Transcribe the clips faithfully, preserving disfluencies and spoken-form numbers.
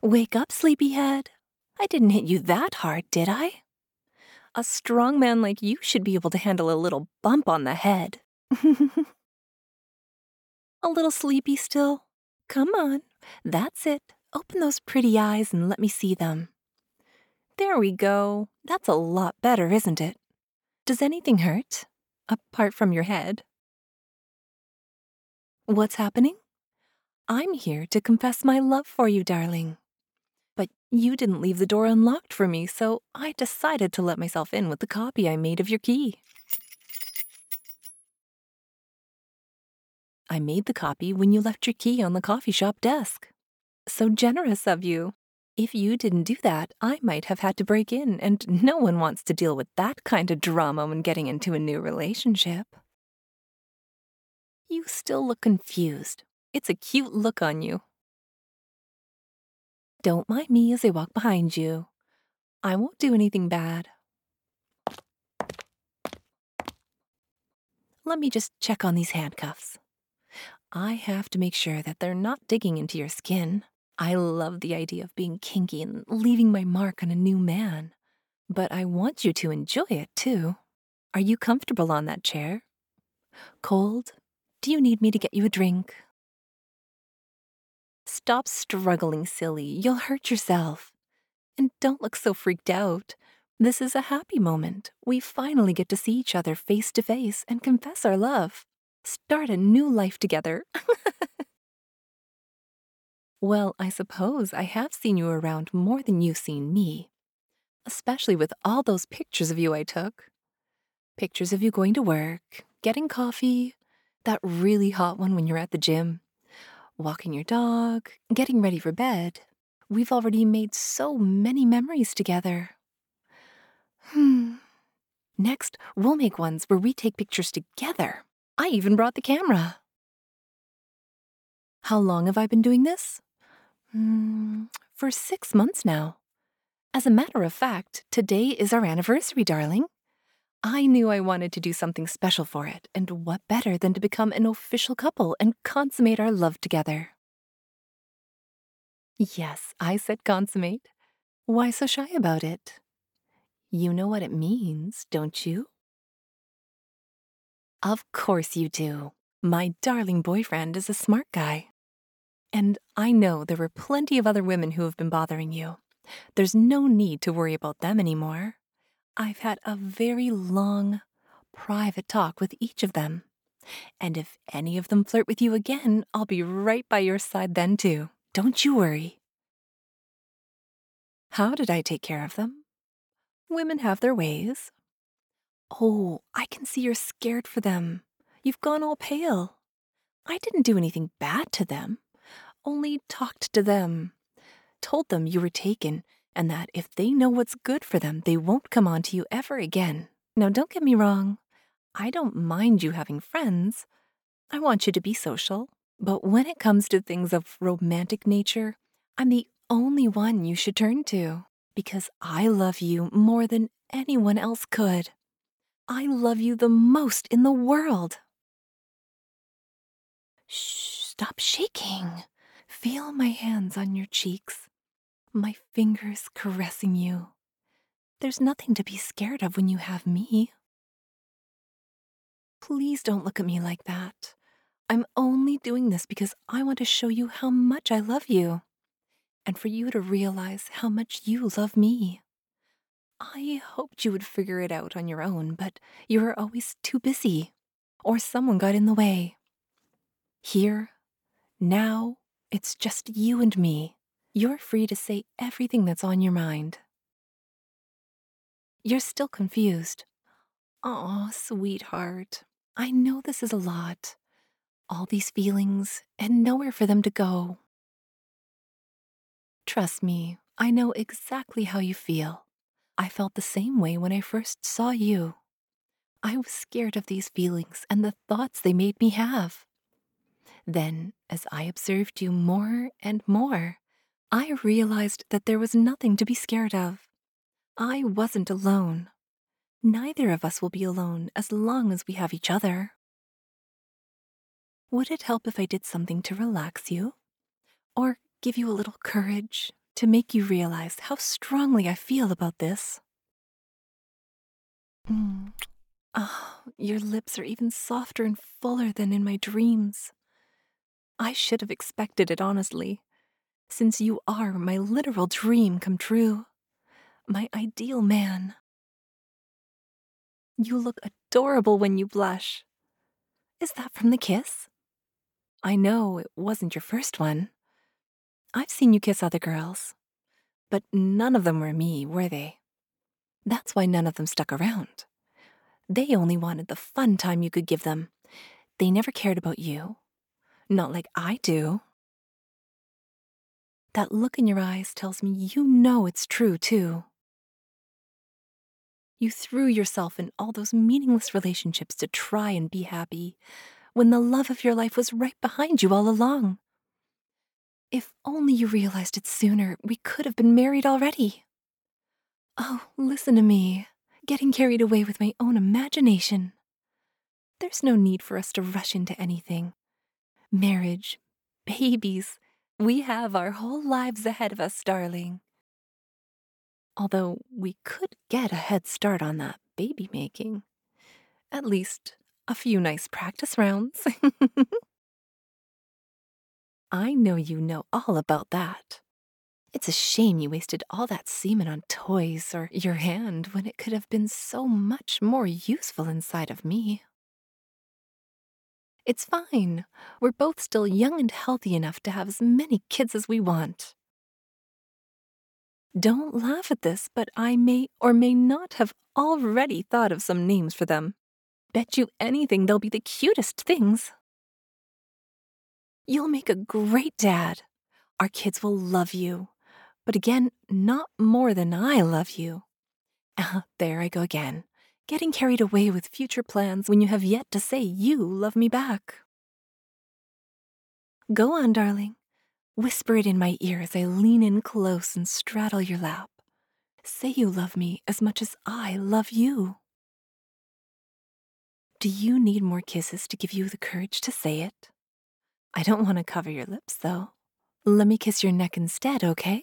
Wake up, sleepyhead. I didn't hit you that hard, did I? A strong man like you should be able to handle a little bump on the head. A little sleepy still? Come on, that's it. Open those pretty eyes and let me see them. There we go. That's a lot better, isn't it? Does anything hurt? Apart from your head. What's happening? I'm here to confess my love for you, darling. But you didn't leave the door unlocked for me, so I decided to let myself in with the copy I made of your key. I made the copy when you left your key on the coffee shop desk. So generous of you. If you didn't do that, I might have had to break in, and no one wants to deal with that kind of drama when getting into a new relationship. You still look confused. It's a cute look on you. Don't mind me as I walk behind you. I won't do anything bad. Let me just check on these handcuffs. I have to make sure that they're not digging into your skin. I love the idea of being kinky and leaving my mark on a new man. But I want you to enjoy it, too. Are you comfortable on that chair? Cold? Do you need me to get you a drink? Stop struggling, silly. You'll hurt yourself. And don't look so freaked out. This is a happy moment. We finally get to see each other face to face and confess our love. Start a new life together. Well, I suppose I have seen you around more than you've seen me. Especially with all those pictures of you I took. Pictures of you going to work, getting coffee, that really hot one when you're at the gym, walking your dog, getting ready for bed. We've already made so many memories together. Hmm. Next, we'll make ones where we take pictures together. I even brought the camera. How long have I been doing this? Hmm, for six months now. As a matter of fact, today is our anniversary, darling. I knew I wanted to do something special for it, and what better than to become an official couple and consummate our love together? Yes, I said consummate. Why so shy about it? You know what it means, don't you? Of course you do. My darling boyfriend is a smart guy. And I know there were plenty of other women who have been bothering you. There's no need to worry about them anymore. I've had a very long, private talk with each of them. And if any of them flirt with you again, I'll be right by your side then too. Don't you worry. How did I take care of them? Women have their ways. Oh, I can see you're scared for them. You've gone all pale. I didn't do anything bad to them. Only talked to them. Told them you were taken, and that if they know what's good for them, they won't come on to you ever again. Now, don't get me wrong. I don't mind you having friends. I want you to be social. But when it comes to things of romantic nature, I'm the only one you should turn to, because I love you more than anyone else could. I love you the most in the world. Shh, stop shaking. Feel my hands on your cheeks, my fingers caressing you. There's nothing to be scared of when you have me. Please don't look at me like that. I'm only doing this because I want to show you how much I love you, and for you to realize how much you love me. I hoped you would figure it out on your own, but you were always too busy, or someone got in the way. Here, now, it's just you and me. You're free to say everything that's on your mind. You're still confused. Aw, sweetheart, I know this is a lot. All these feelings, and nowhere for them to go. Trust me, I know exactly how you feel. I felt the same way when I first saw you. I was scared of these feelings and the thoughts they made me have. Then, as I observed you more and more, I realized that there was nothing to be scared of. I wasn't alone. Neither of us will be alone as long as we have each other. Would it help if I did something to relax you? Or give you a little courage to make you realize how strongly I feel about this. Mm. Oh, your lips are even softer and fuller than in my dreams. I should have expected it, honestly, since you are my literal dream come true. My ideal man. You look adorable when you blush. Is that from the kiss? I know it wasn't your first one. I've seen you kiss other girls, but none of them were me, were they? That's why none of them stuck around. They only wanted the fun time you could give them. They never cared about you. Not like I do. That look in your eyes tells me you know it's true, too. You threw yourself in all those meaningless relationships to try and be happy, when the love of your life was right behind you all along. If only you realized it sooner, we could have been married already. Oh, listen to me, getting carried away with my own imagination. There's no need for us to rush into anything. Marriage, babies, we have our whole lives ahead of us, darling. Although we could get a head start on that baby making. At least a few nice practice rounds. I know you know all about that. It's a shame you wasted all that semen on toys or your hand when it could have been so much more useful inside of me. It's fine. We're both still young and healthy enough to have as many kids as we want. Don't laugh at this, but I may or may not have already thought of some names for them. Bet you anything they'll be the cutest things. You'll make a great dad. Our kids will love you. But again, not more than I love you. Ah, there I go again, getting carried away with future plans when you have yet to say you love me back. Go on, darling. Whisper it in my ear as I lean in close and straddle your lap. Say you love me as much as I love you. Do you need more kisses to give you the courage to say it? I don't want to cover your lips, though. Let me kiss your neck instead, okay?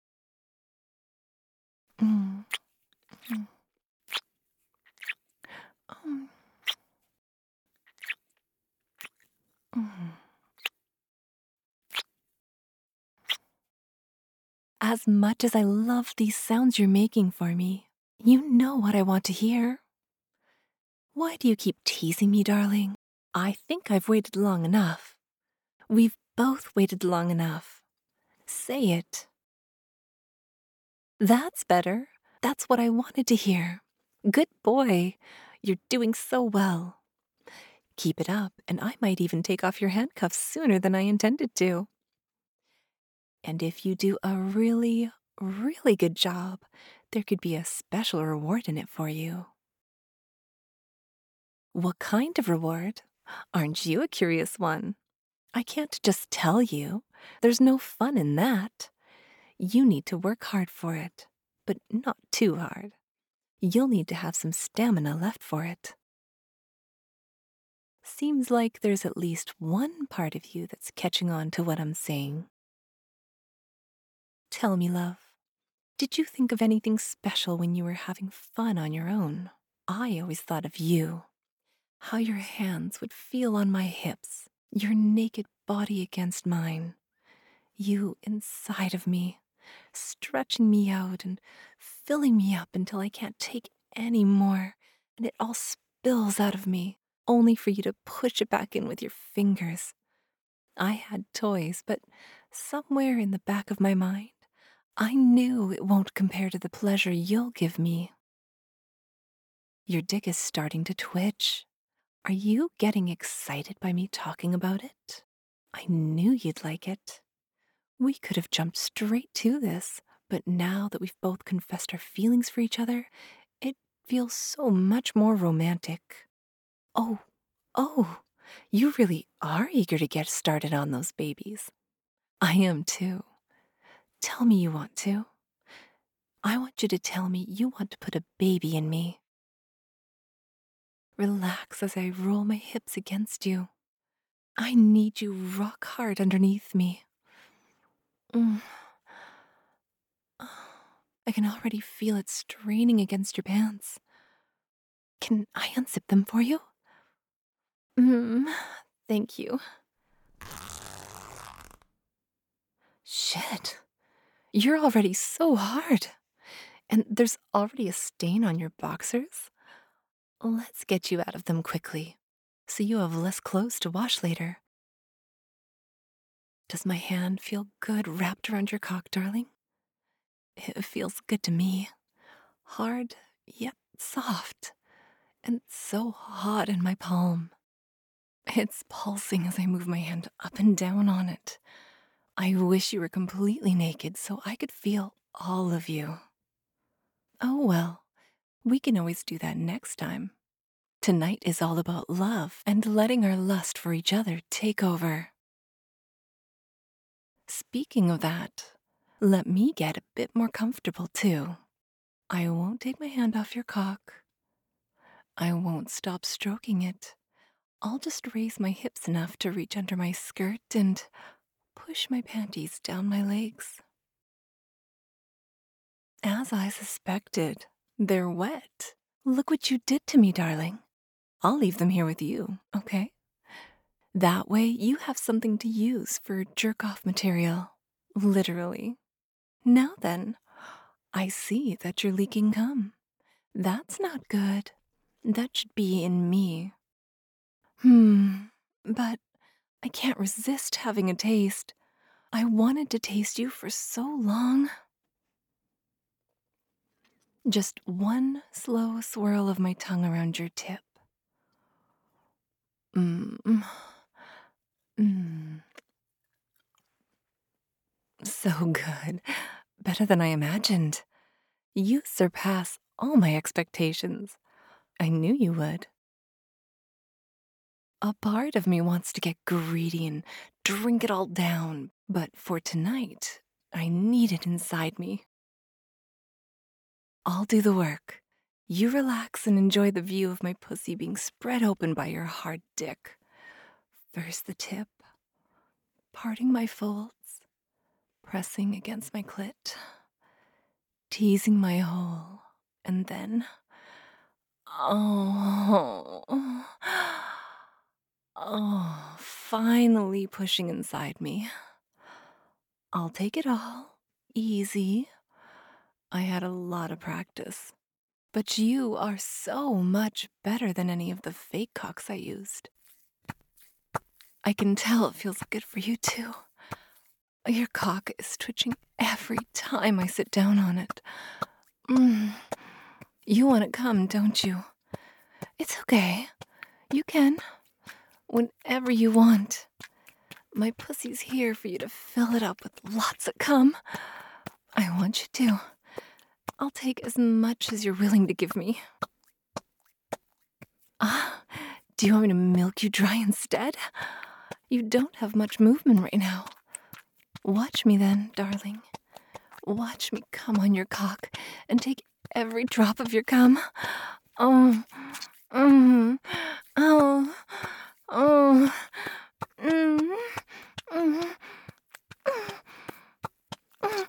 Mm. Mm. Mm. Mm. As much as I love these sounds you're making for me, you know what I want to hear. Why do you keep teasing me, darling? I think I've waited long enough. We've both waited long enough. Say it. That's better. That's what I wanted to hear. Good boy. You're doing so well. Keep it up, and I might even take off your handcuffs sooner than I intended to. And if you do a really, really good job, there could be a special reward in it for you. What kind of reward? Aren't you a curious one? I can't just tell you. There's no fun in that. You need to work hard for it, but not too hard. You'll need to have some stamina left for it. Seems like there's at least one part of you that's catching on to what I'm saying. Tell me, love, did you think of anything special when you were having fun on your own? I always thought of you. How your hands would feel on my hips, your naked body against mine. You inside of me, stretching me out and filling me up until I can't take any more, and it all spills out of me, only for you to push it back in with your fingers. I had toys, but somewhere in the back of my mind, I knew it won't compare to the pleasure you'll give me. Your dick is starting to twitch. Are you getting excited by me talking about it? I knew you'd like it. We could have jumped straight to this, but now that we've both confessed our feelings for each other, it feels so much more romantic. Oh, oh, you really are eager to get started on those babies. I am too. Tell me you want to. I want you to tell me you want to put a baby in me. Relax as I roll my hips against you. I need you rock hard underneath me. Mm. I can already feel it straining against your pants. Can I unzip them for you? Mm, thank you. Shit. You're already so hard. And there's already a stain on your boxers. Let's get you out of them quickly, so you have less clothes to wash later. Does my hand feel good wrapped around your cock, darling? It feels good to me. Hard, yet soft, and so hot in my palm. It's pulsing as I move my hand up and down on it. I wish you were completely naked so I could feel all of you. Oh well, we can always do that next time. Tonight is all about love and letting our lust for each other take over. Speaking of that, let me get a bit more comfortable too. I won't take my hand off your cock. I won't stop stroking it. I'll just raise my hips enough to reach under my skirt and push my panties down my legs. As I suspected, they're wet. Look what you did to me, darling. I'll leave them here with you, okay? That way you have something to use for jerk-off material. Literally. Now then, I see that you're leaking cum. That's not good. That should be in me. Hmm, but I can't resist having a taste. I wanted to taste you for so long. Just one slow swirl of my tongue around your tip. Mmm. Mmm. So good. Better than I imagined. You surpass all my expectations. I knew you would. A part of me wants to get greedy and drink it all down, but for tonight, I need it inside me. I'll do the work. You relax and enjoy the view of my pussy being spread open by your hard dick. First the tip, parting my folds, pressing against my clit, teasing my hole, and then, oh, oh, finally pushing inside me. I'll take it all, easy. I had a lot of practice, but you are so much better than any of the fake cocks I used. I can tell it feels good for you too. Your cock is twitching every time I sit down on it. Mm. You want to come, don't you? It's okay. You can. Whenever you want. My pussy's here for you to fill it up with lots of cum. I want you to. I'll take as much as you're willing to give me. Ah, do you want me to milk you dry instead? You don't have much movement right now. Watch me then, darling. Watch me come on your cock and take every drop of your cum. Oh, mm, oh, oh, mm, mm, mm,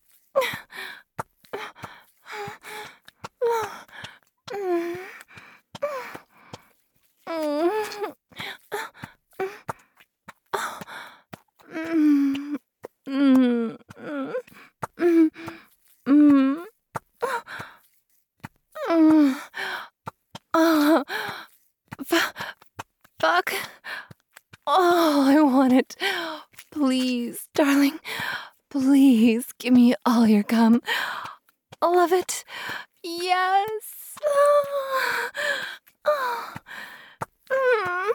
mm, mm, mm, mm, mm, mm. Mm. Oh, fu- fuck. Oh, I want it. Please, darling. Please give me all your cum. I love it. Yes. Oh. Mm.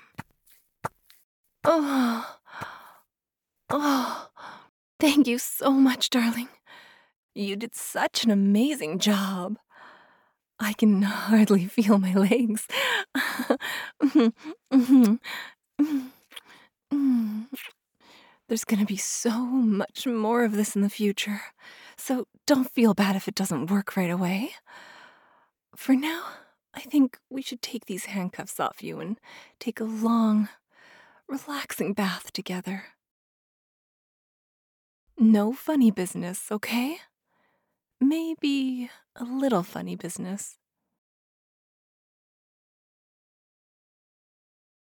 Oh. Oh. Thank you so much, darling. You did such an amazing job. I can hardly feel my legs. There's gonna be so much more of this in the future, so don't feel bad if it doesn't work right away. For now, I think we should take these handcuffs off you and take a long, relaxing bath together. No funny business, okay? Maybe a little funny business.